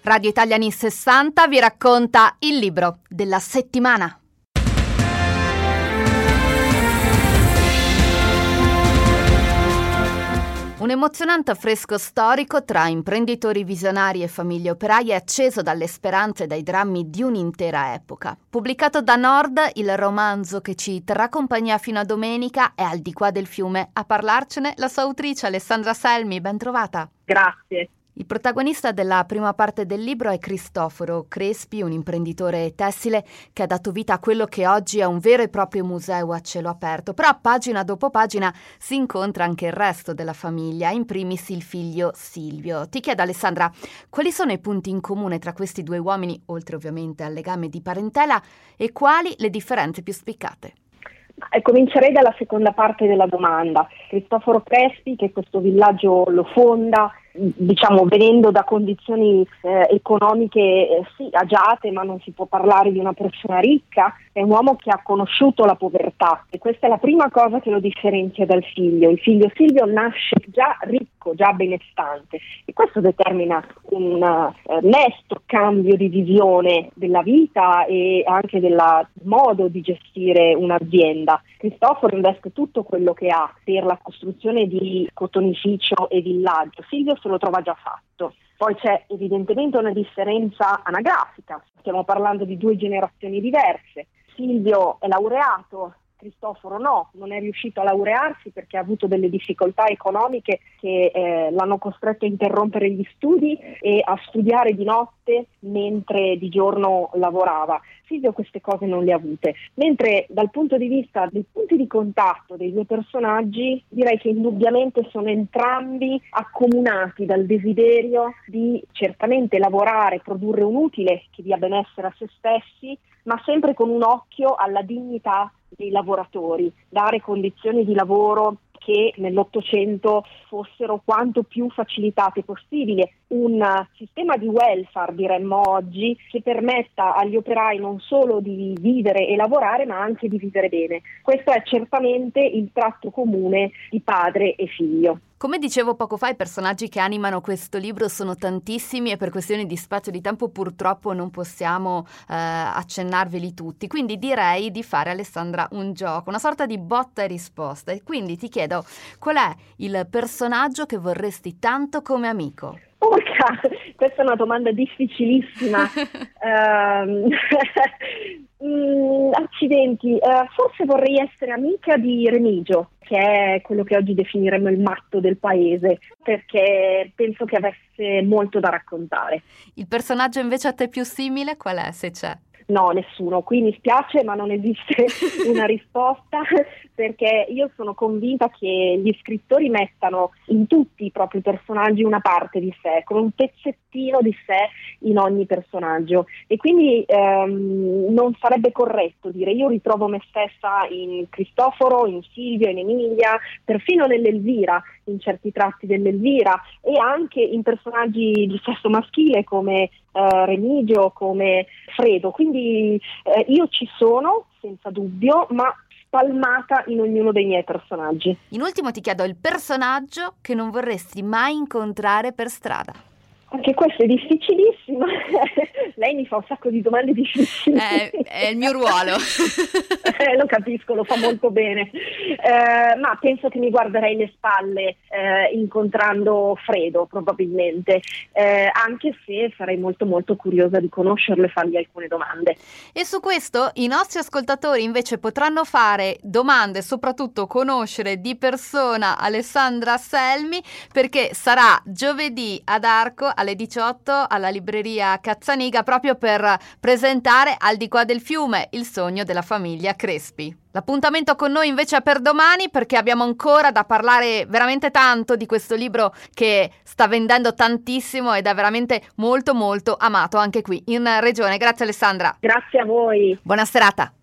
Radio Italia Anni 60 vi racconta il libro della settimana. Un emozionante affresco storico tra imprenditori visionari e famiglie operaie acceso dalle speranze e dai drammi di un'intera epoca. Pubblicato da Nord, il romanzo che ci terrà compagnia fino a domenica è Al di qua del fiume. A parlarcene la sua autrice Alessandra Selmi, ben trovata. Grazie. Il protagonista della prima parte del libro è Cristoforo Crespi, un imprenditore tessile che ha dato vita a quello che oggi è un vero e proprio museo a cielo aperto. Però pagina dopo pagina si incontra anche il resto della famiglia, in primis il figlio Silvio. Ti chiedo, Alessandra, quali sono i punti in comune tra questi due uomini, oltre ovviamente al legame di parentela, e quali le differenze più spiccate? Comincerei dalla seconda parte della domanda. Cristoforo Crespi, che questo villaggio lo fonda, diciamo venendo da condizioni economiche sì agiate, ma non si può parlare di una persona ricca, è un uomo che ha conosciuto la povertà e questa è la prima cosa che lo differenzia dal figlio. Il figlio Silvio nasce già ricco, già benestante, e questo determina un nesto cambio di visione della vita e anche del modo di gestire un'azienda. Cristoforo investe tutto quello che ha per la costruzione di cotonificio e villaggio. Silvio se lo trova già fatto. Poi c'è evidentemente una differenza anagrafica, stiamo parlando di due generazioni diverse. Silvio è laureato, Cristoforo no, non è riuscito a laurearsi perché ha avuto delle difficoltà economiche che l'hanno costretto a interrompere gli studi e a studiare di notte mentre di giorno lavorava. Silvio queste cose non le ha avute, mentre dal punto di vista dei punti di contatto dei due personaggi direi che indubbiamente sono entrambi accomunati dal desiderio di certamente lavorare, produrre un utile che dia benessere a se stessi, ma sempre con un occhio alla dignità dei lavoratori, dare condizioni di lavoro che nell'Ottocento fossero quanto più facilitate possibile, un sistema di welfare diremmo oggi che permetta agli operai non solo di vivere e lavorare ma anche di vivere bene. Questo è certamente il tratto comune di padre e figlio. Come dicevo poco fa, i personaggi che animano questo libro sono tantissimi e per questioni di spazio e di tempo purtroppo non possiamo accennarveli tutti. Quindi direi di fare, Alessandra, un gioco, una sorta di botta e risposta. E quindi ti chiedo, qual è il personaggio che vorresti tanto come amico? Porca, questa è una domanda difficilissima. Accidenti, forse vorrei essere amica di Remigio, che è quello che oggi definiremmo il matto del paese, perché penso che avesse molto da raccontare. Il personaggio invece a te più simile qual è, se c'è? No, nessuno. Qui mi spiace, ma non esiste una risposta, perché io sono convinta che gli scrittori mettano in tutti i propri personaggi una parte di sé, con un pezzettino di sé in ogni personaggio. E quindi non sarebbe corretto dire io ritrovo me stessa in Cristoforo, in Silvio, in Emilia, perfino nell'Elvira, in certi tratti dell'Elvira, e anche in personaggi di sesso maschile come Remigio, come Fredo. Quindi io ci sono senza dubbio, ma spalmata in ognuno dei miei personaggi. In ultimo ti chiedo il personaggio che non vorresti mai incontrare per strada. Anche questo è difficilissimo. Lei mi fa un sacco di domande difficili. È il mio ruolo. Lo capisco, lo fa molto bene. Ma penso che mi guarderei le spalle incontrando Fredo, probabilmente. Anche se sarei molto molto curiosa di conoscerlo e fargli alcune domande. E su questo i nostri ascoltatori invece potranno fare domande e soprattutto conoscere di persona Alessandra Selmi, perché sarà giovedì ad Arco alle 18 alla libreria Cazzaniga proprio per presentare Al di qua del fiume, il sogno della famiglia Crespi. L'appuntamento con noi invece è per domani, perché abbiamo ancora da parlare veramente tanto di questo libro che sta vendendo tantissimo ed è veramente molto molto amato anche qui in regione. Grazie Alessandra. Grazie a voi. Buona serata.